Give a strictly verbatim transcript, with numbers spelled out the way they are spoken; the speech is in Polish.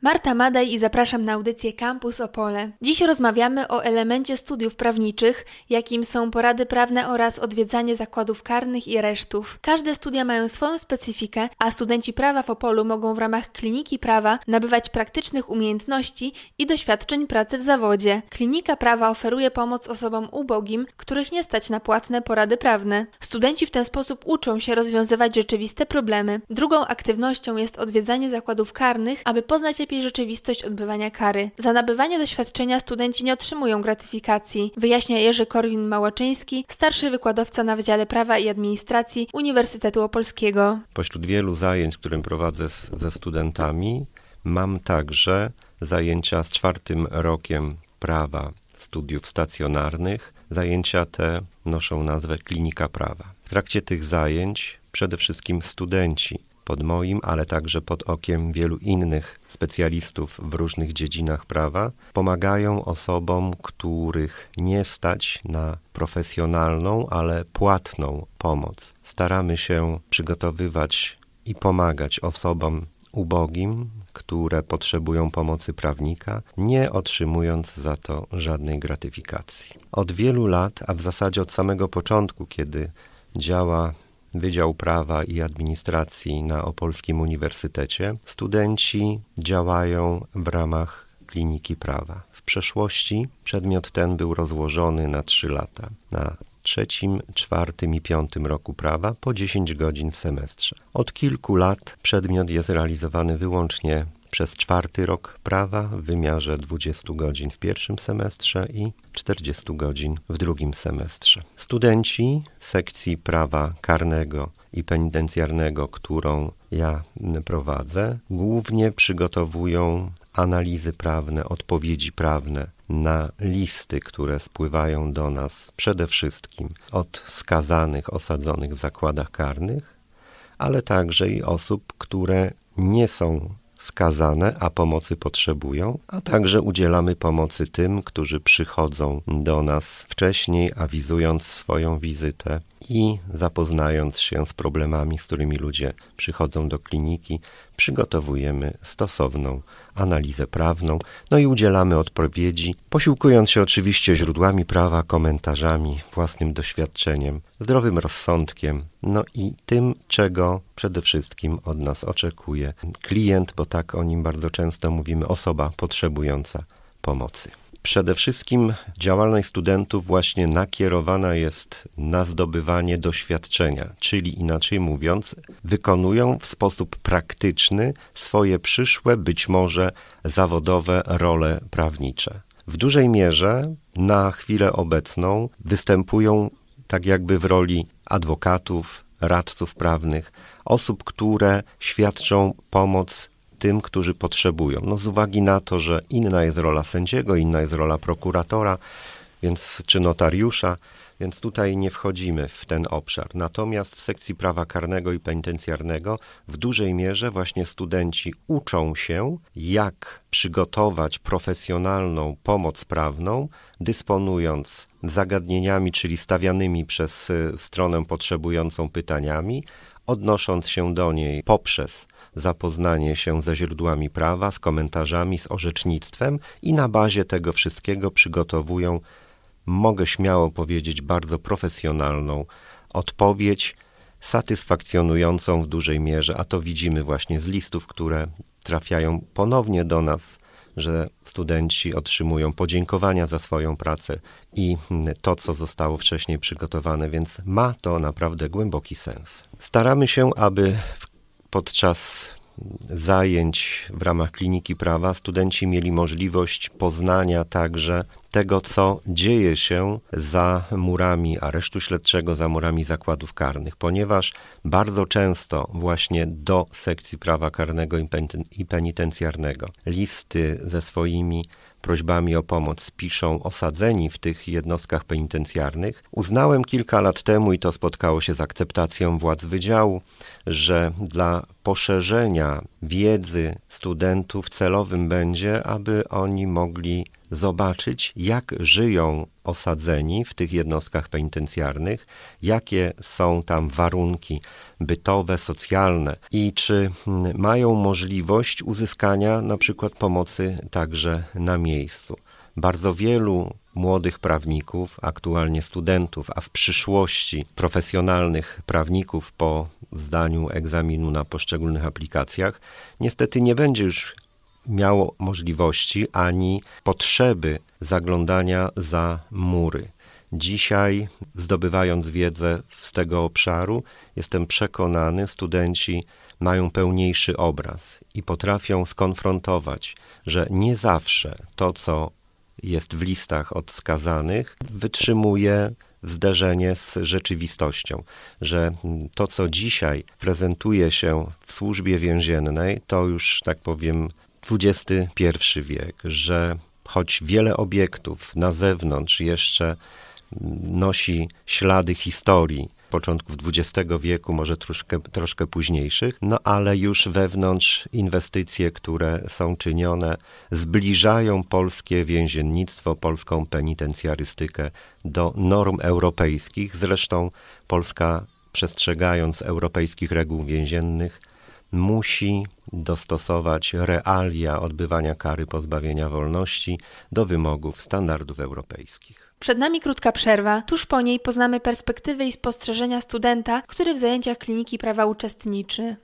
Marta Madej i zapraszam na audycję Campus Opole. Dziś rozmawiamy o elemencie studiów prawniczych, jakim są porady prawne oraz odwiedzanie zakładów karnych i aresztów. Każde studia mają swoją specyfikę, a studenci prawa w Opolu mogą w ramach kliniki prawa nabywać praktycznych umiejętności i doświadczeń pracy w zawodzie. Klinika prawa oferuje pomoc osobom ubogim, których nie stać na płatne porady prawne. Studenci w ten sposób uczą się rozwiązywać rzeczywiste problemy. Drugą aktywnością jest odwiedzanie zakładów karnych, aby poznać lepiej rzeczywistość odbywania kary. Za nabywanie doświadczenia studenci nie otrzymują gratyfikacji, wyjaśnia Jerzy Korwin-Małaczyński, starszy wykładowca na Wydziale Prawa i Administracji Uniwersytetu Opolskiego. Pośród wielu zajęć, którym prowadzę z, ze studentami, mam także zajęcia z czwartym rokiem prawa studiów stacjonarnych. Zajęcia te noszą nazwę Klinika Prawa. W trakcie tych zajęć przede wszystkim studenci pod moim, ale także pod okiem wielu innych specjalistów w różnych dziedzinach prawa pomagają osobom, których nie stać na profesjonalną, ale płatną pomoc. Staramy się przygotowywać i pomagać osobom ubogim, które potrzebują pomocy prawnika, nie otrzymując za to żadnej gratyfikacji. Od wielu lat, a w zasadzie od samego początku, kiedy działa Wydział Prawa i Administracji na Opolskim Uniwersytecie, studenci działają w ramach Kliniki Prawa. W przeszłości przedmiot ten był rozłożony na trzy lata. Na trzecim, czwartym i piątym roku prawa po dziesięć godzin w semestrze. Od kilku lat przedmiot jest realizowany wyłącznie przez czwarty rok prawa w wymiarze dwudziestu godzin w pierwszym semestrze i czterdziestu godzin w drugim semestrze. Studenci sekcji prawa karnego i penitencjarnego, którą ja prowadzę, głównie przygotowują analizy prawne, odpowiedzi prawne na listy, które spływają do nas przede wszystkim od skazanych, osadzonych w zakładach karnych, ale także i osób, które nie są skazane, a pomocy potrzebują, a także udzielamy pomocy tym, którzy przychodzą do nas wcześniej, awizując swoją wizytę i zapoznając się z problemami, z którymi ludzie przychodzą do kliniki, przygotowujemy stosowną analizę prawną, no i udzielamy odpowiedzi, posiłkując się oczywiście źródłami prawa, komentarzami, własnym doświadczeniem, zdrowym rozsądkiem, no i tym, czego przede wszystkim od nas oczekuje klient, bo tak o nim bardzo często mówimy, osoba potrzebująca pomocy. Przede wszystkim działalność studentów właśnie nakierowana jest na zdobywanie doświadczenia, czyli inaczej mówiąc, wykonują w sposób praktyczny swoje przyszłe, być może zawodowe role prawnicze. W dużej mierze na chwilę obecną występują tak jakby w roli adwokatów, radców prawnych, osób, które świadczą pomoc tym, którzy potrzebują. No z uwagi na to, że inna jest rola sędziego, inna jest rola prokuratora, więc czy notariusza, więc tutaj nie wchodzimy w ten obszar. Natomiast w sekcji prawa karnego i penitencjarnego w dużej mierze właśnie studenci uczą się, jak przygotować profesjonalną pomoc prawną, dysponując zagadnieniami, czyli stawianymi przez stronę potrzebującą pytaniami, odnosząc się do niej poprzez zapoznanie się ze źródłami prawa, z komentarzami, z orzecznictwem i na bazie tego wszystkiego przygotowują, mogę śmiało powiedzieć, bardzo profesjonalną odpowiedź, satysfakcjonującą w dużej mierze, a to widzimy właśnie z listów, które trafiają ponownie do nas, że studenci otrzymują podziękowania za swoją pracę i to, co zostało wcześniej przygotowane, więc ma to naprawdę głęboki sens. Staramy się, aby podczas zajęć w ramach Kliniki Prawa studenci mieli możliwość poznania także tego, co dzieje się za murami aresztu śledczego, za murami zakładów karnych, ponieważ bardzo często właśnie do sekcji prawa karnego i penitencjarnego listy ze swoimi prośbami o pomoc piszą osadzeni w tych jednostkach penitencjarnych. Uznałem kilka lat temu, i to spotkało się z akceptacją władz wydziału, że dla poszerzenia wiedzy studentów celowym będzie, aby oni mogli zobaczyć, jak żyją osadzeni w tych jednostkach penitencjarnych, jakie są tam warunki bytowe, socjalne i czy mają możliwość uzyskania na przykład pomocy także na miejscu. Bardzo wielu młodych prawników, aktualnie studentów, a w przyszłości profesjonalnych prawników po zdaniu egzaminu na poszczególnych aplikacjach, niestety nie będzie już miało możliwości ani potrzeby zaglądania za mury. Dzisiaj, zdobywając wiedzę z tego obszaru, jestem przekonany, studenci mają pełniejszy obraz i potrafią skonfrontować, że nie zawsze to, co jest w listach od skazanych, wytrzymuje zderzenie z rzeczywistością, że to, co dzisiaj prezentuje się w służbie więziennej, to już, tak powiem, dwudziesty pierwszy wiek, że choć wiele obiektów na zewnątrz jeszcze nosi ślady historii początków dwudziestego wieku, może troszkę, troszkę późniejszych, no ale już wewnątrz inwestycje, które są czynione, zbliżają polskie więziennictwo, polską penitencjarystykę do norm europejskich. Zresztą Polska, przestrzegając europejskich reguł więziennych, musi dostosować realia odbywania kary pozbawienia wolności do wymogów standardów europejskich. Przed nami krótka przerwa. Tuż po niej poznamy perspektywy i spostrzeżenia studenta, który w zajęciach Kliniki Prawa uczestniczy.